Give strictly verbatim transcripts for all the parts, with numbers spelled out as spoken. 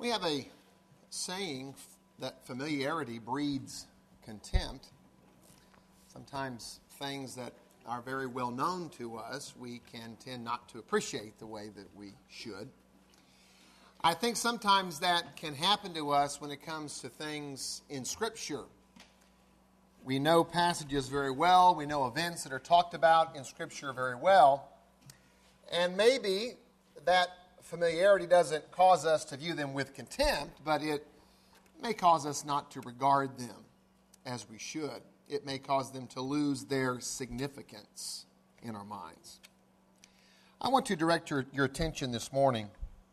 We have a saying that familiarity breeds contempt. Sometimes things that are very well known to us, we can tend not to appreciate the way that we should. I think sometimes that can happen to us when it comes to things in Scripture. We know passages very well. We know events that are talked about in Scripture very well. And maybe that familiarity doesn't cause us to view them with contempt, but it may cause us not to regard them as we should. It may cause them to lose their significance in our minds. I want to direct your, your attention this morning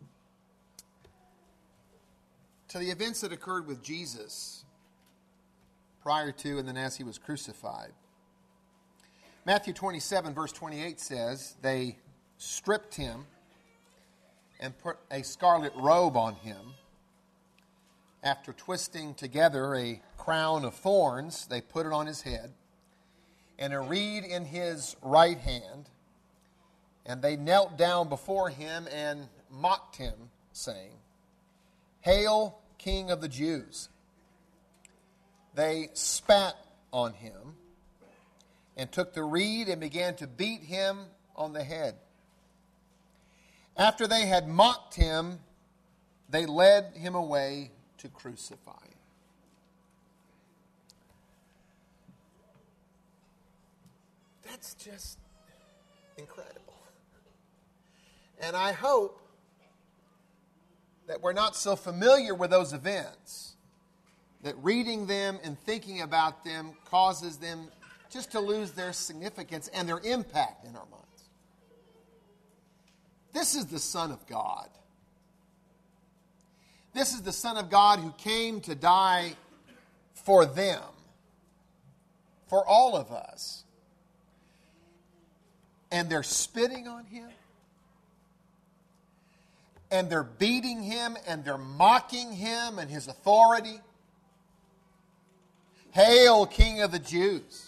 to the events that occurred with Jesus prior to and then as he was crucified. Matthew twenty-seven, verse twenty-eight says, they stripped him and put a scarlet robe on him. After twisting together a crown of thorns, they put it on his head, and a reed in his right hand. And they knelt down before him and mocked him, saying, "Hail, King of the Jews!" They spat on him and took the reed and began to beat him on the head. After they had mocked him, they led him away to crucify him. That's just incredible. And I hope that we're not so familiar with those events that reading them and thinking about them causes them just to lose their significance and their impact in our minds. This is the Son of God. This is the Son of God who came to die for them, for all of us. And they're spitting on him, and they're beating him, and they're mocking him and his authority. Hail, King of the Jews!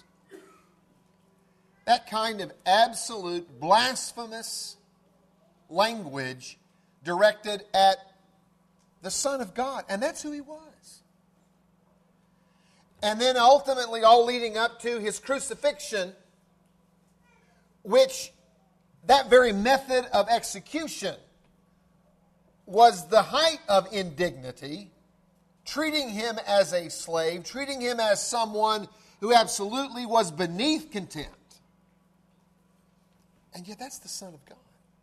That kind of absolute blasphemous language directed at the Son of God. And that's who he was. And then ultimately all leading up to his crucifixion, which that very method of execution was the height of indignity, treating him as a slave, treating him as someone who absolutely was beneath contempt. And yet that's the Son of God.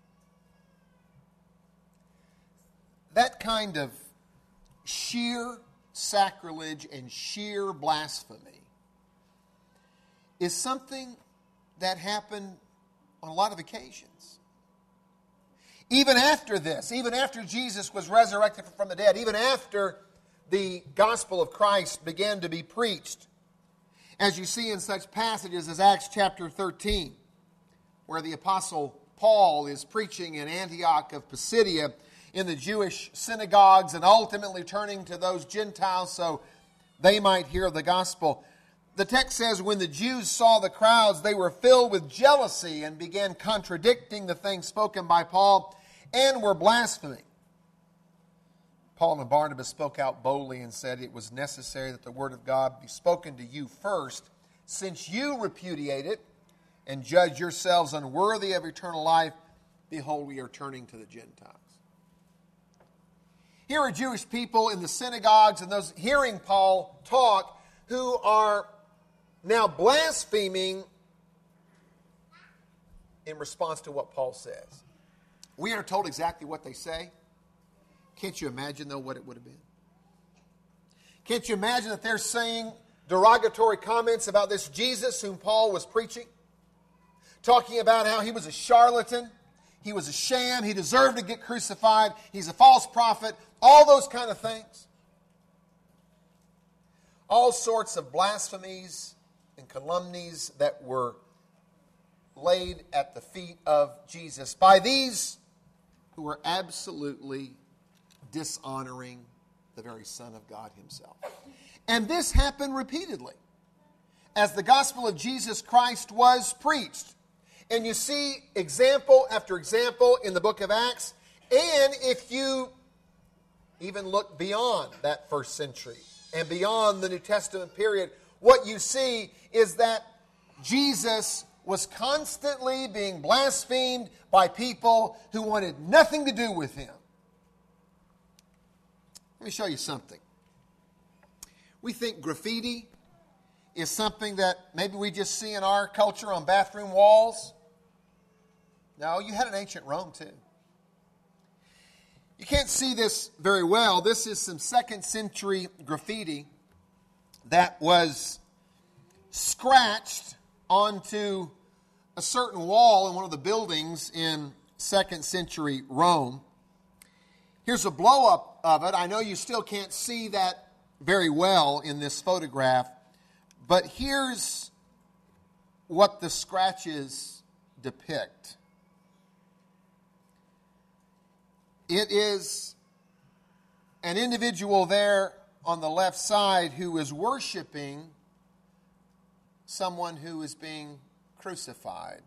That kind of sheer sacrilege and sheer blasphemy is something that happened on a lot of occasions. Even after this, even after Jesus was resurrected from the dead, even after the gospel of Christ began to be preached, as you see in such passages as Acts chapter thirteen, where the apostle Paul is preaching in Antioch of Pisidia in the Jewish synagogues and ultimately turning to those Gentiles so they might hear the gospel. The text says, when the Jews saw the crowds, they were filled with jealousy and began contradicting the things spoken by Paul and were blaspheming. Paul and Barnabas spoke out boldly and said it was necessary that the word of God be spoken to you first, since you repudiate it and judge yourselves unworthy of eternal life. Behold, we are turning to the Gentiles. Here are Jewish people in the synagogues and those hearing Paul talk who are now blaspheming in response to what Paul says. We aren't told exactly what they say. Can't you imagine, though, what it would have been? Can't you imagine that they're saying derogatory comments about this Jesus whom Paul was preaching? Talking about how he was a charlatan, he was a sham, he deserved to get crucified, he's a false prophet, all those kind of things. All sorts of blasphemies and calumnies that were laid at the feet of Jesus by these who were absolutely dishonoring the very Son of God himself. And this happened repeatedly as the gospel of Jesus Christ was preached. And you see example after example in the book of Acts. And if you even look beyond that first century and beyond the New Testament period, what you see is that Jesus was constantly being blasphemed by people who wanted nothing to do with him. Let me show you something. We think graffiti is something that maybe we just see in our culture on bathroom walls. No, you had an ancient Rome too. You can't see this very well. This is some second century graffiti that was scratched onto a certain wall in one of the buildings in second century Rome. Here's a blow-up of it. I know you still can't see that very well in this photograph, but here's what the scratches depict. It is an individual there on the left side who is worshiping someone who is being crucified.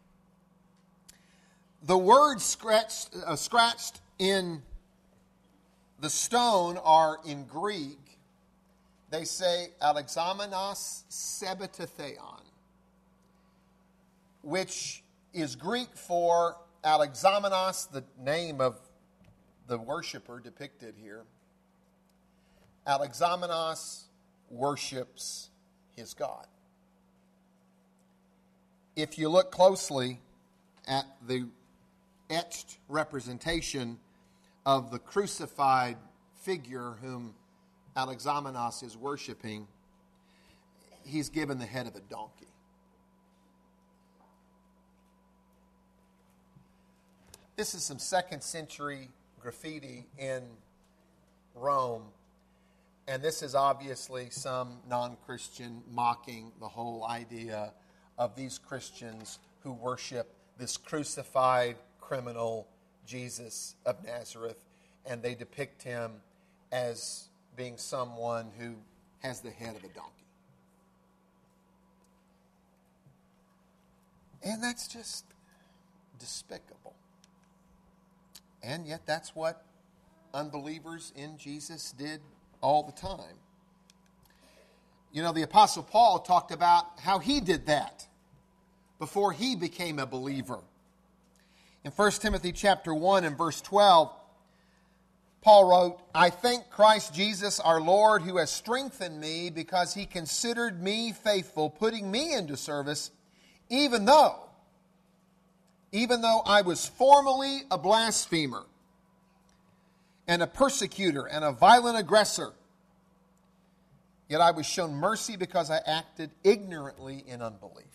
The words scratched, uh, scratched in the stone are in Greek. They say Alexamenos Sebetatheon, which is Greek for Alexamenos, the name of the worshiper depicted here. Alexamenos worships his God. If you look closely at the etched representation of the crucified figure whom Alexamenos is worshiping, he's given the head of a donkey. This is some second century graffiti in Rome, and this is obviously some non-Christian mocking the whole idea of these Christians who worship this crucified criminal Jesus of Nazareth, and they depict him as being someone who has the head of a donkey. And that's just despicable. And yet that's what unbelievers in Jesus did all the time. You know, the Apostle Paul talked about how he did that before he became a believer. In First Timothy chapter one and verse twelve, Paul wrote, I thank Christ Jesus our Lord, who has strengthened me because he considered me faithful, putting me into service, even though, even though I was formerly a blasphemer and a persecutor and a violent aggressor. Yet I was shown mercy because I acted ignorantly in unbelief.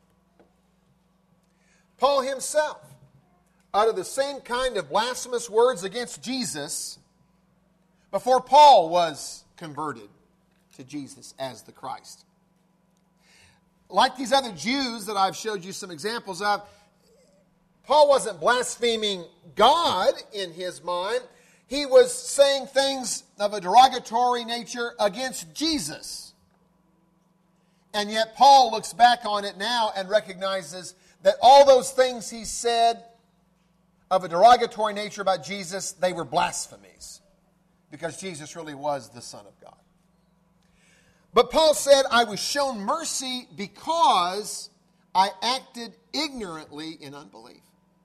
Paul himself uttered the same kind of blasphemous words against Jesus before Paul was converted to Jesus as the Christ. Like these other Jews that I've showed you some examples of, Paul wasn't blaspheming God in his mind. He was saying things of a derogatory nature against Jesus. And yet Paul looks back on it now and recognizes that all those things he said of a derogatory nature about Jesus, they were blasphemies, because Jesus really was the Son of God. But Paul said, I was shown mercy because I acted ignorantly in unbelief.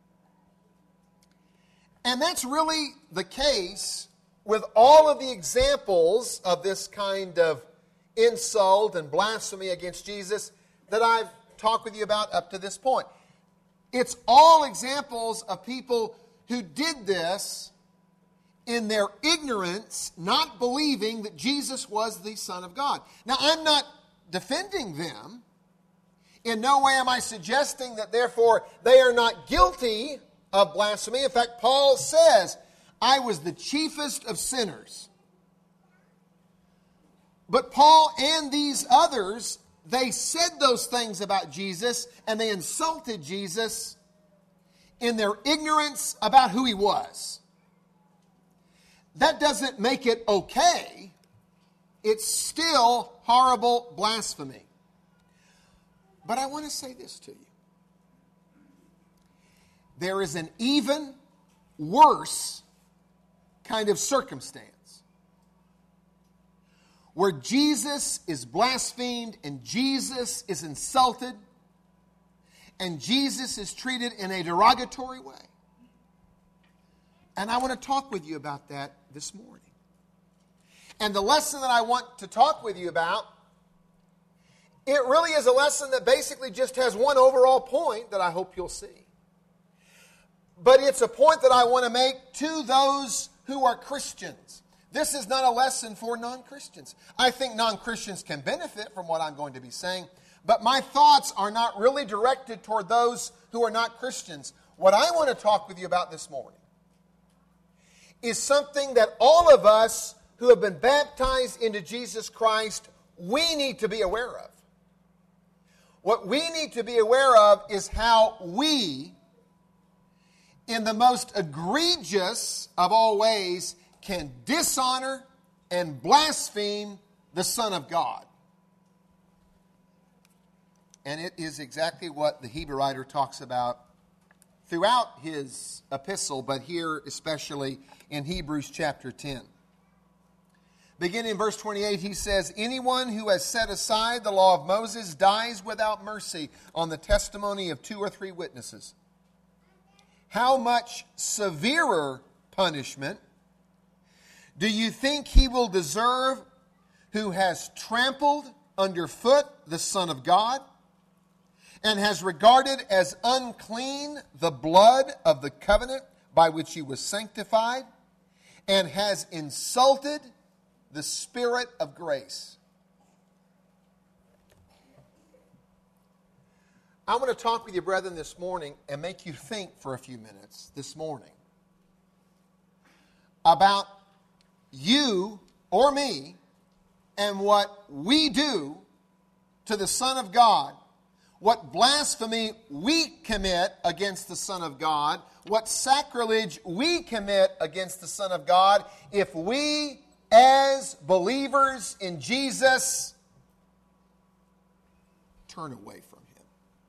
And that's really the case with all of the examples of this kind of insult and blasphemy against Jesus that I've talked with you about up to this point. It's all examples of people who did this in their ignorance, not believing that Jesus was the Son of God. Now, I'm not defending them. In no way am I suggesting that, therefore, they are not guilty of blasphemy. In fact, Paul says, I was the chiefest of sinners. But Paul and these others, they said those things about Jesus, and they insulted Jesus in their ignorance about who he was. That doesn't make it okay. It's still horrible blasphemy. But I want to say this to you. There is an even worse kind of circumstance where Jesus is blasphemed and Jesus is insulted and Jesus is treated in a derogatory way. And I want to talk with you about that this morning. And the lesson that I want to talk with you about, it really is a lesson that basically just has one overall point that I hope you'll see. But it's a point that I want to make to those who are Christians. This is not a lesson for non-Christians. I think non-Christians can benefit from what I'm going to be saying, but my thoughts are not really directed toward those who are not Christians. What I want to talk with you about this morning is something that all of us who have been baptized into Jesus Christ, we need to be aware of. What we need to be aware of is how we, in the most egregious of all ways, can dishonor and blaspheme the Son of God. And it is exactly what the Hebrew writer talks about throughout his epistle, but here especially in Hebrews chapter ten. Beginning in verse twenty-eight, he says, "Anyone who has set aside the law of Moses dies without mercy on the testimony of two or three witnesses. How much severer punishment do you think he will deserve who has trampled underfoot the Son of God and has regarded as unclean the blood of the covenant by which he was sanctified and has insulted the Spirit of grace?" I want to talk with you, brethren, this morning and make you think for a few minutes this morning about you or me and what we do to the Son of God, what blasphemy we commit against the Son of God, what sacrilege we commit against the Son of God if we, as believers in Jesus, turn away from Him.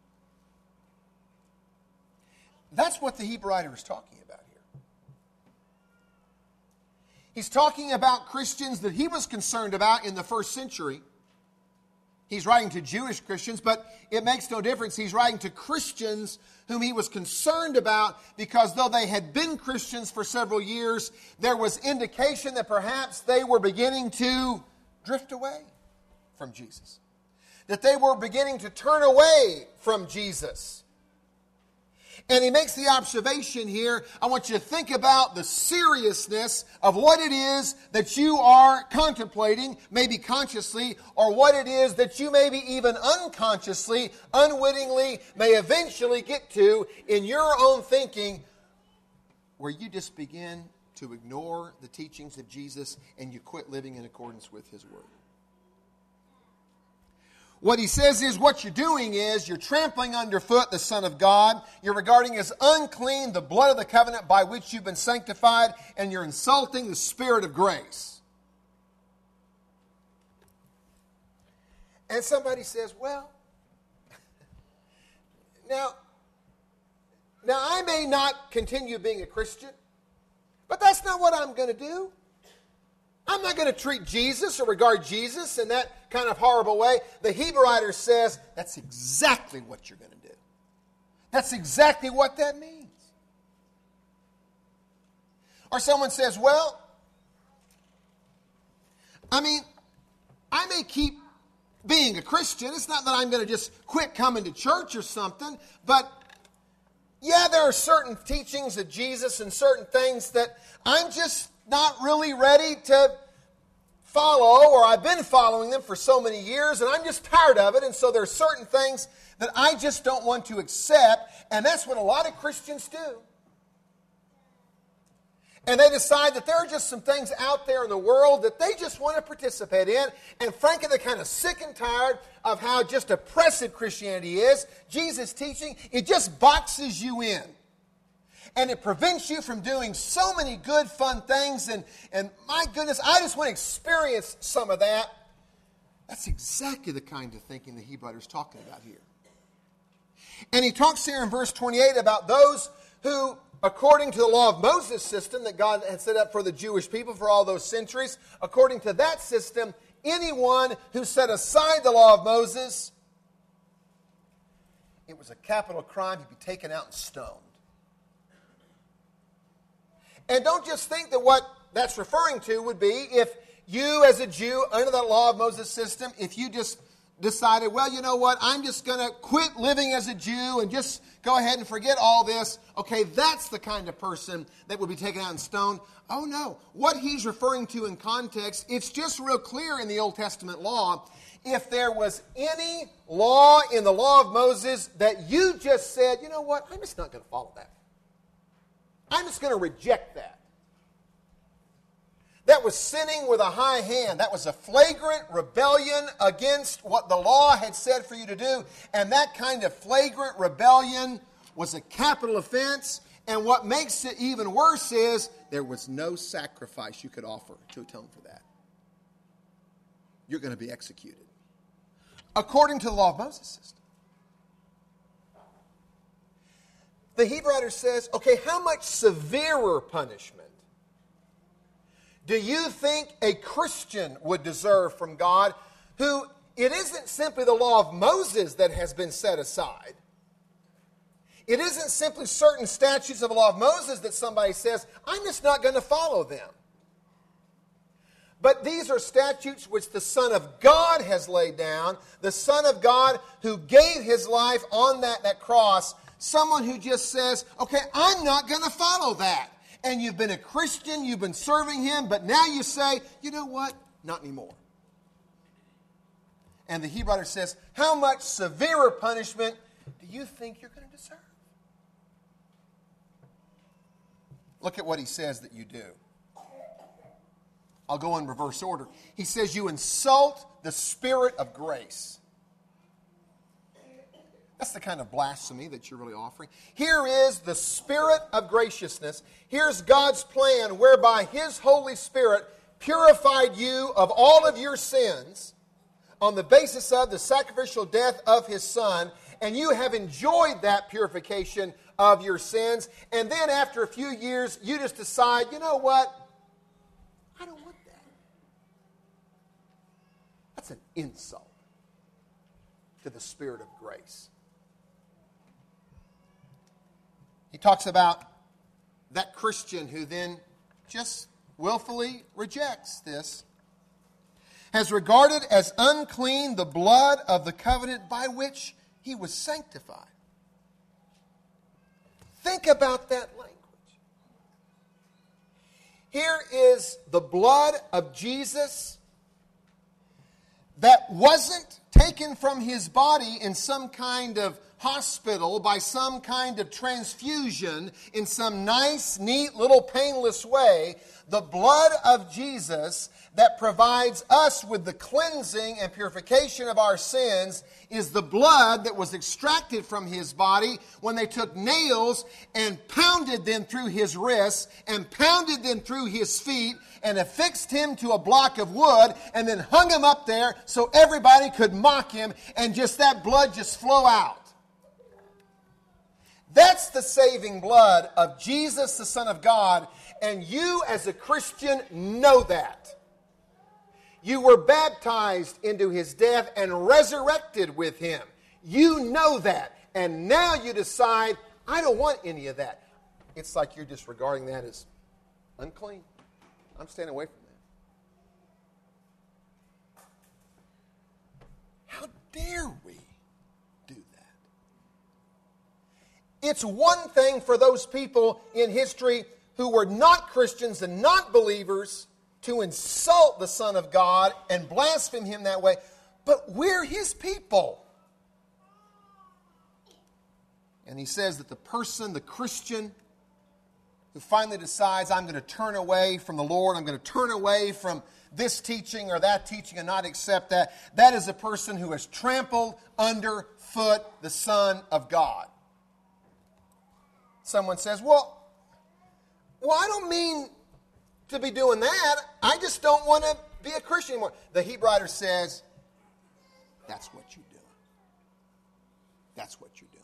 That's what the Hebrew writer is talking about here. He's talking about Christians that he was concerned about in the first century. He's writing to Jewish Christians, but it makes no difference. He's writing to Christians whom he was concerned about because though they had been Christians for several years, there was indication that perhaps they were beginning to drift away from Jesus. That they were beginning to turn away from Jesus. And he makes the observation here, I want you to think about the seriousness of what it is that you are contemplating, maybe consciously, or what it is that you maybe even unconsciously, unwittingly, may eventually get to in your own thinking, where you just begin to ignore the teachings of Jesus and you quit living in accordance with His Word. What he says is what you're doing is you're trampling underfoot the Son of God. You're regarding as unclean the blood of the covenant by which you've been sanctified, and you're insulting the Spirit of grace. And somebody says, well, now, now I may not continue being a Christian, but that's not what I'm going to do. I'm not going to treat Jesus or regard Jesus in that kind of horrible way. The Hebrew writer says that's exactly what you're going to do. That's exactly what that means. Or someone says, well, I mean, I may keep being a Christian. It's not that I'm going to just quit coming to church or something, but yeah, there are certain teachings of Jesus and certain things that I'm just not really ready to follow, or I've been following them for so many years, and I'm just tired of it, and so there are certain things that I just don't want to accept, and that's what a lot of Christians do. And they decide that there are just some things out there in the world that they just want to participate in, and frankly, they're kind of sick and tired of how just oppressive Christianity is. Jesus' teaching, it just boxes you in. And it prevents you from doing so many good, fun things. And, and my goodness, I just want to experience some of that. That's exactly the kind of thinking the Hebrew writer is talking about here. And he talks here in verse twenty-eight about those who, according to the law of Moses system that God had set up for the Jewish people for all those centuries, according to that system, anyone who set aside the law of Moses, it was a capital crime. He'd be taken out and stoned. And don't just think that what that's referring to would be if you as a Jew, under the law of Moses system, if you just decided, well, you know what, I'm just going to quit living as a Jew and just go ahead and forget all this. Okay, that's the kind of person that would be taken out and stoned. Oh no, what he's referring to in context, it's just real clear in the Old Testament law. If there was any law in the law of Moses that you just said, you know what, I'm just not going to follow that. I'm just going to reject that. That was sinning with a high hand. That was a flagrant rebellion against what the law had said for you to do. And that kind of flagrant rebellion was a capital offense. And what makes it even worse is there was no sacrifice you could offer to atone for that. You're going to be executed according to the law of Moses system. The Hebrew writer says, okay, how much severer punishment do you think a Christian would deserve from God, who it isn't simply the law of Moses that has been set aside. It isn't simply certain statutes of the law of Moses that somebody says, I'm just not going to follow them. But these are statutes which the Son of God has laid down, the Son of God who gave his life on that, that cross. Someone who just says, okay, I'm not going to follow that. And you've been a Christian, you've been serving him, but now you say, you know what? Not anymore. And the Hebrew writer says, how much severer punishment do you think you're going to deserve? Look at what he says that you do. I'll go in reverse order. He says you insult the Spirit of grace. That's the kind of blasphemy that you're really offering. Here is the Spirit of graciousness. Here's God's plan whereby His Holy Spirit purified you of all of your sins on the basis of the sacrificial death of His Son, and you have enjoyed that purification of your sins, and then after a few years, you just decide, you know what? I don't want that. That's an insult to the Spirit of grace. He talks about that Christian who then just willfully rejects this, has regarded as unclean the blood of the covenant by which he was sanctified. Think about that language. Here is the blood of Jesus that wasn't taken from his body in some kind of hospital by some kind of transfusion in some nice, neat, little painless way. The blood of Jesus that provides us with the cleansing and purification of our sins is the blood that was extracted from his body when they took nails and pounded them through his wrists and pounded them through his feet and affixed him to a block of wood and then hung him up there so everybody could mock him and just that blood just flow out. That's the saving blood of Jesus, the Son of God, and you as a Christian know that. You were baptized into his death and resurrected with him. You know that. And now you decide, I don't want any of that. It's like you're disregarding that as unclean. I'm staying away from that. How dare we do that? It's one thing for those people in history who were not Christians and not believers to insult the Son of God and blaspheme him that way, but we're his people. And he says that the person, the Christian, who finally decides, I'm going to turn away from the Lord, I'm going to turn away from this teaching or that teaching and not accept that, that is a person who has trampled underfoot the Son of God. Someone says, well, well, I don't mean to be doing that. I just don't want to be a Christian anymore. The Hebrew writer says, that's what you're doing. That's what you're doing.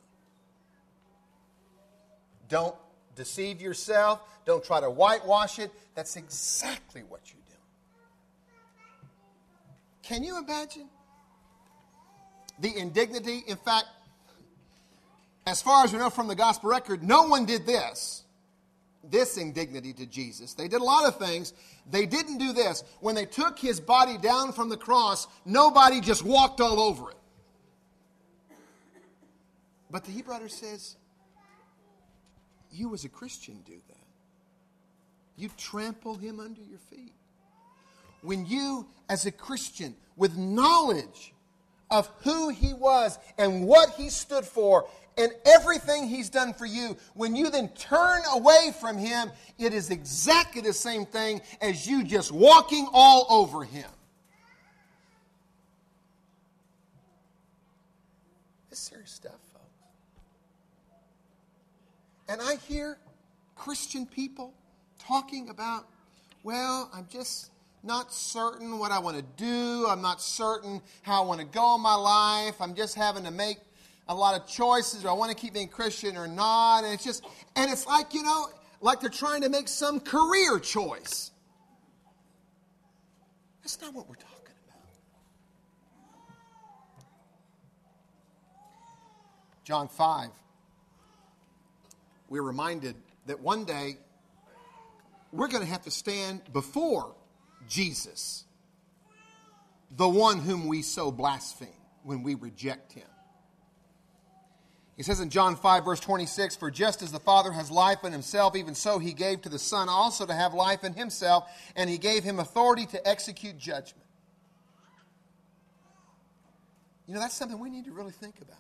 Don't deceive yourself. Don't try to whitewash it. That's exactly what you're doing. can you imagine the indignity? In fact, as far as we know from the gospel record, no one did this. This indignity to Jesus. They did a lot of things. They didn't do this. When they took his body down from the cross, nobody just walked all over it. But the Hebrew writer says, you as a Christian do that. You trample him under your feet. When you as a Christian, with knowledge of who he was and what he stood for, and everything he's done for you, when you then turn away from him, it is exactly the same thing as you just walking all over him. It's serious stuff, folks. And I hear Christian people talking about, well, I'm just not certain what I want to do. I'm not certain how I want to go in my life. I'm just having to make a lot of choices. Do I want to keep being Christian or not? And it's just, and it's like, you know, like they're trying to make some career choice. That's not what we're talking about. John five, we're reminded that one day we're going to have to stand before Jesus, the one whom we so blaspheme when we reject him. He says in John five, verse twenty-six, for just as the Father has life in himself, even so he gave to the Son also to have life in himself, and he gave him authority to execute judgment. You know, that's something we need to really think about.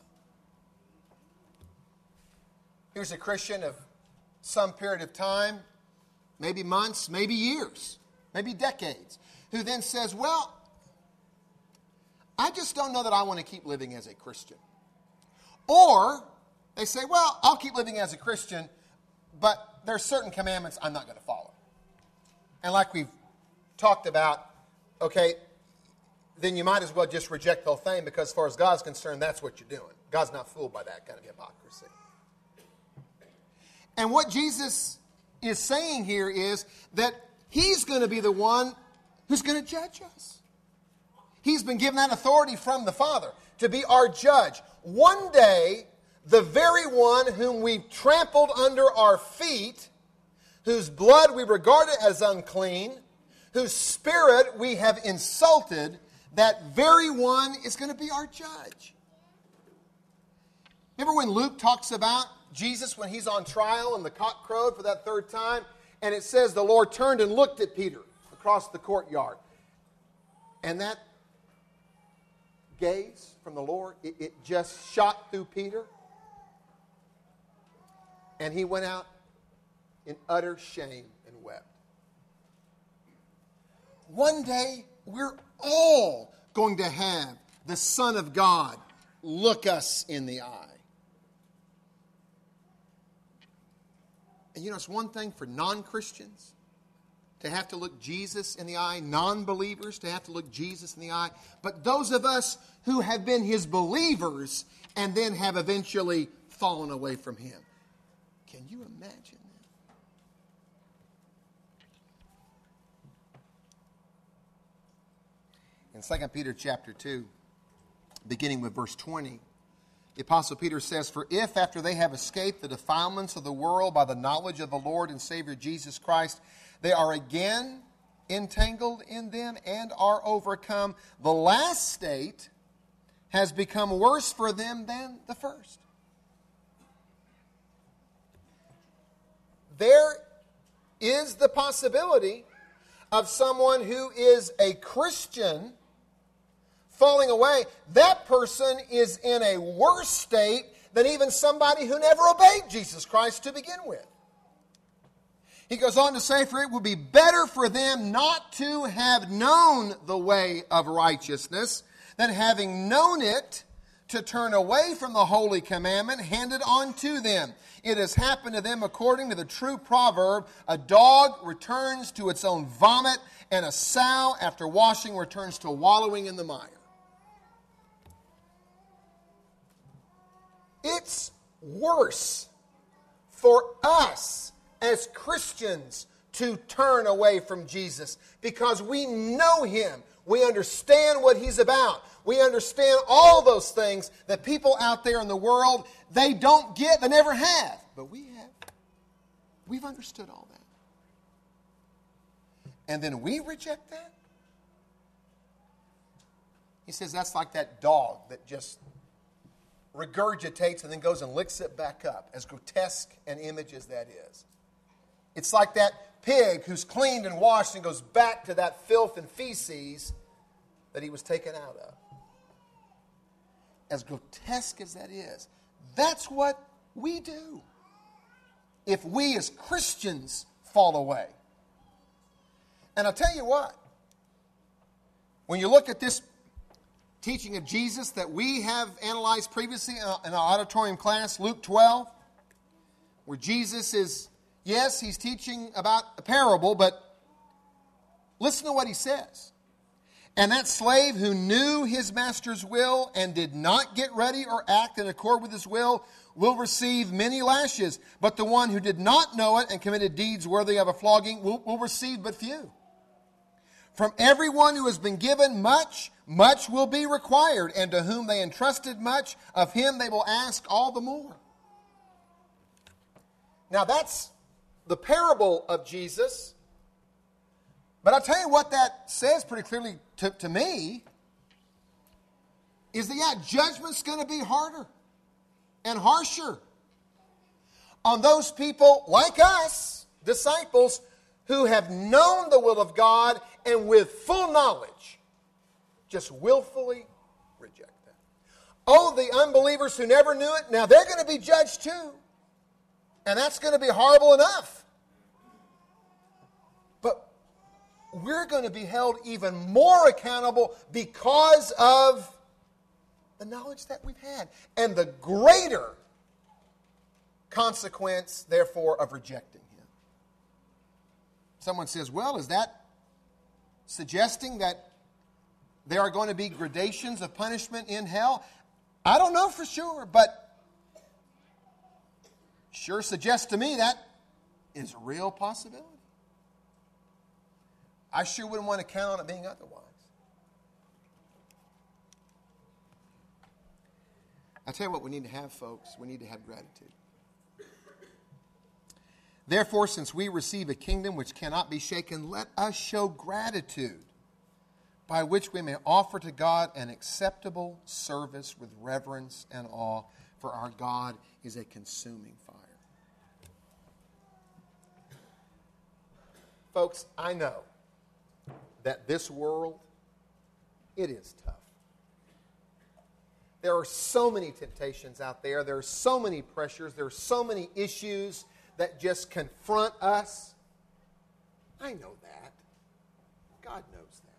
Here's a Christian of some period of time, maybe months, maybe years, maybe decades, who then says, well, I just don't know that I want to keep living as a Christian. Or they say, well, I'll keep living as a Christian, but there are certain commandments I'm not going to follow. And like we've talked about, okay, then you might as well just reject the whole thing, because as far as God's concerned, that's what you're doing. God's not fooled by that kind of hypocrisy. And what Jesus is saying here is that he's going to be the one who's going to judge us. He's been given that authority from the Father to be our judge. One day, the very one whom we trampled under our feet, whose blood we regarded as unclean, whose spirit we have insulted, that very one is going to be our judge. Remember when Luke talks about Jesus when he's on trial and the cock crowed for that third time? And it says the Lord turned and looked at Peter across the courtyard. And that gaze from the Lord, it, it just shot through Peter. And he went out in utter shame and wept. One day, we're all going to have the Son of God look us in the eye. And you know, it's one thing for non-Christians to have to look Jesus in the eye, non-believers to have to look Jesus in the eye, but those of us who have been his believers and then have eventually fallen away from him. Can you imagine that? In Second Peter chapter two, beginning with verse twenty, the Apostle Peter says, for if after they have escaped the defilements of the world by the knowledge of the Lord and Savior Jesus Christ, they are again entangled in them and are overcome, the last state has become worse for them than the first. There is the possibility of someone who is a Christian falling away. That person is in a worse state than even somebody who never obeyed Jesus Christ to begin with. He goes on to say, for it would be better for them not to have known the way of righteousness than having known it to turn away from the holy commandment handed on to them. It has happened to them according to the true proverb, a dog returns to its own vomit, and a sow after washing returns to wallowing in the mire. It's worse for us as Christians to turn away from Jesus because we know him. We understand what He's about. We understand all those things that people out there in the world, they don't get, they never have. But we have. We've understood all that. And then we reject that? He says that's like that dog that just regurgitates and then goes and licks it back up, as grotesque an image as that is. It's like that pig who's cleaned and washed and goes back to that filth and feces that he was taken out of. As grotesque as that is, that's what we do if we as Christians fall away. And I'll tell you what, when you look at this teaching of Jesus that we have analyzed previously in our auditorium class, Luke twelve, where Jesus is, yes, he's teaching about a parable, but listen to what he says. And that slave who knew his master's will and did not get ready or act in accord with his will will receive many lashes. But the one who did not know it and committed deeds worthy of a flogging will, will receive but few. From everyone who has been given much, much will be required. And to whom they entrusted much, of him they will ask all the more. Now that's the parable of Jesus. But I'll tell you what that says pretty clearly to, to me, is that, yeah, judgment's going to be harder and harsher on those people like us, disciples, who have known the will of God and with full knowledge just willfully reject that. Oh, the unbelievers who never knew it, now they're going to be judged too. And that's going to be horrible enough. But we're going to be held even more accountable because of the knowledge that we've had. And the greater consequence, therefore, of rejecting Him. Someone says, well, is that suggesting that there are going to be gradations of punishment in hell? I don't know for sure, but sure suggests to me that is a real possibility. I sure wouldn't want to count on it being otherwise. I tell you what we need to have, folks. We need to have gratitude. Therefore, since we receive a kingdom which cannot be shaken, let us show gratitude, by which we may offer to God an acceptable service with reverence and awe, for our God is a consuming fire. Folks, I know that this world, it is tough. There are so many temptations out there. There are so many pressures. There are so many issues that just confront us. I know that. God knows that.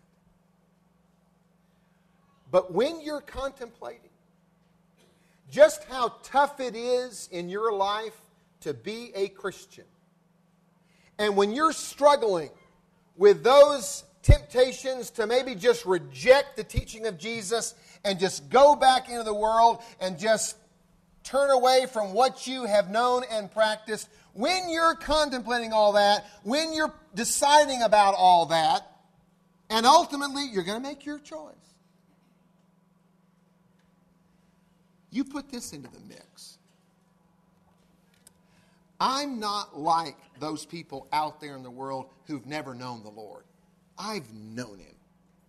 But when you're contemplating just how tough it is in your life to be a Christian, and when you're struggling with those temptations to maybe just reject the teaching of Jesus and just go back into the world and just turn away from what you have known and practiced, when you're contemplating all that, when you're deciding about all that, and ultimately you're going to make your choice, you put this into the mix. I'm not like those people out there in the world who've never known the Lord. I've known Him.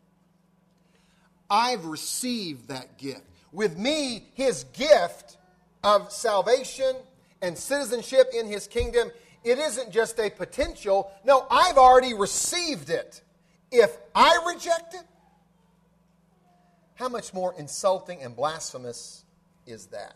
I've received that gift. With me, His gift of salvation and citizenship in His kingdom, it isn't just a potential. No, I've already received it. If I reject it, how much more insulting and blasphemous is that?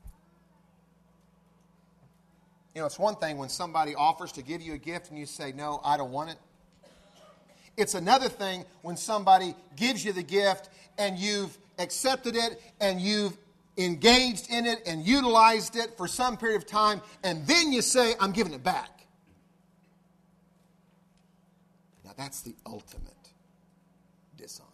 You know, it's one thing when somebody offers to give you a gift and you say, no, I don't want it. It's another thing when somebody gives you the gift and you've accepted it and you've engaged in it and utilized it for some period of time, and then you say, I'm giving it back. Now that's the ultimate dishonor.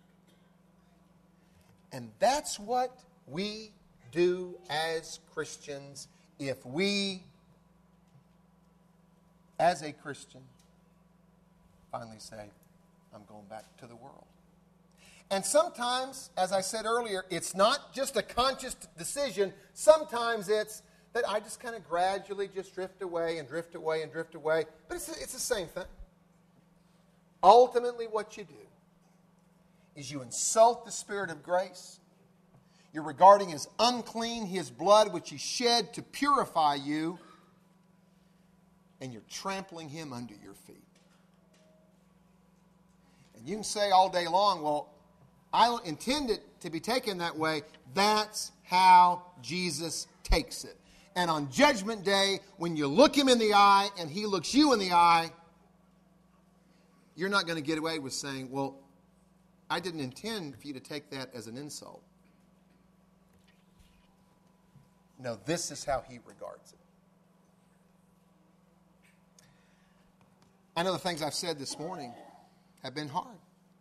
And that's what we do as Christians if we, as a Christian, finally say, I'm going back to the world. And sometimes, as I said earlier, it's not just a conscious decision. Sometimes it's that I just kind of gradually just drift away and drift away and drift away. But it's, it's the same thing. Ultimately, what you do is you insult the Spirit of grace. You're regarding as unclean His blood which He shed to purify you. And you're trampling Him under your feet. And you can say all day long, well, I don't intend it to be taken that way. That's how Jesus takes it. And on Judgment Day, when you look Him in the eye and He looks you in the eye, you're not going to get away with saying, well, I didn't intend for you to take that as an insult. No, this is how He regards it. I know the things I've said this morning have been hard.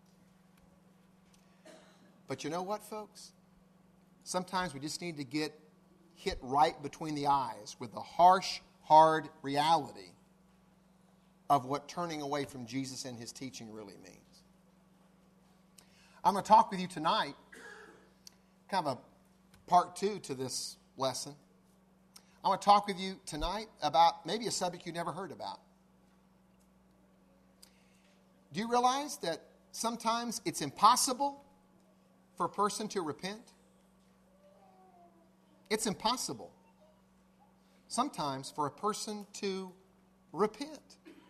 But you know what, folks? Sometimes we just need to get hit right between the eyes with the harsh, hard reality of what turning away from Jesus and His teaching really means. I'm going to talk with you tonight, kind of a part two to this lesson. I want to talk with you tonight about maybe a subject you never heard about. Do you realize that sometimes it's impossible for a person to repent? It's impossible sometimes for a person to repent.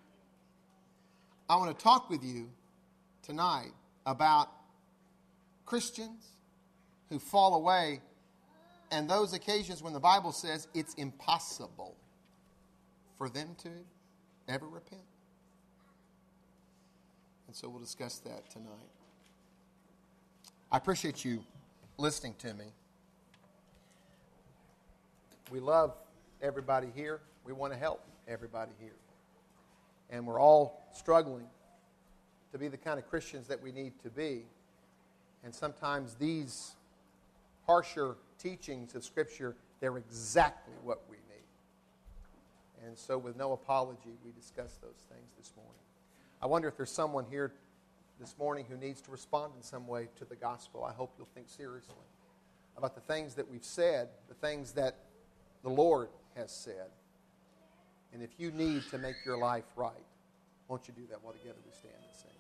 I want to talk with you tonight about Christians who fall away and those occasions when the Bible says it's impossible for them to ever repent. And so we'll discuss that tonight. I appreciate you listening to me. We love everybody here. We want to help everybody here. And we're all struggling to be the kind of Christians that we need to be. And sometimes these harsher teachings of Scripture, they're exactly what we need. And so with no apology, we discuss those things this morning. I wonder if there's someone here this morning who needs to respond in some way to the gospel. I hope you'll think seriously about the things that we've said, the things that the Lord has said. And if you need to make your life right, won't you do that while together we stand and sing?